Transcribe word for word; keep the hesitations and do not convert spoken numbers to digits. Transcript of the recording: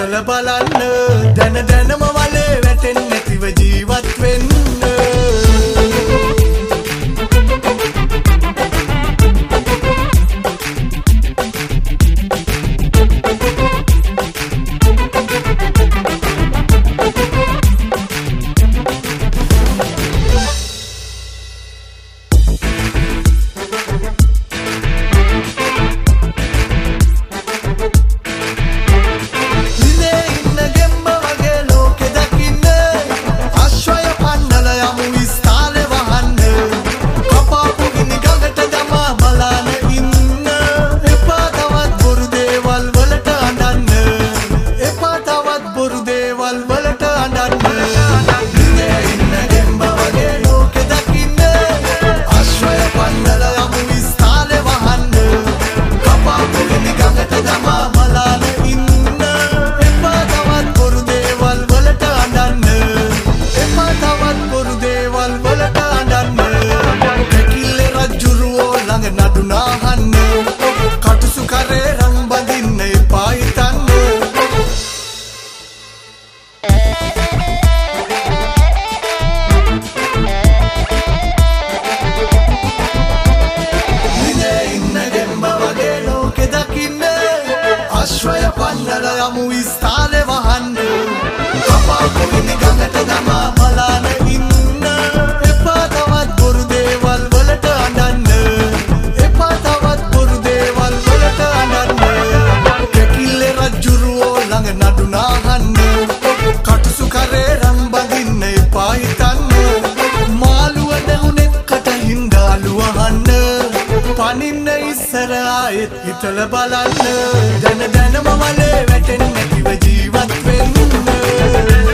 හිතල බලන්න දැන දැනම වලේ වැටෙන්නේ නැතිව ජීවත් වෙන්න යමු ස්ථානේ වහන්න කපා කොමිනි ගඟට දමා බලන ඉන්න එපා තවත් බොරු දේවල් වලට අඬන්න එපා තවත් බොරු දේවල් වලට අඬන්න කැකිල්ලේ රජුරෝ ළඟ නඩු නාහන්න කටුසු කරේ රන් බඳින්න එපා හිතන්න මාළුව නැහුනෙත් කට හින්දාලු අහන්න පනින්න ඉස්සර ආයෙත් හිතල බලන්න දැන දැනම වලේ වැටෙන්නේ නැතිව ජීවත් වෙන්න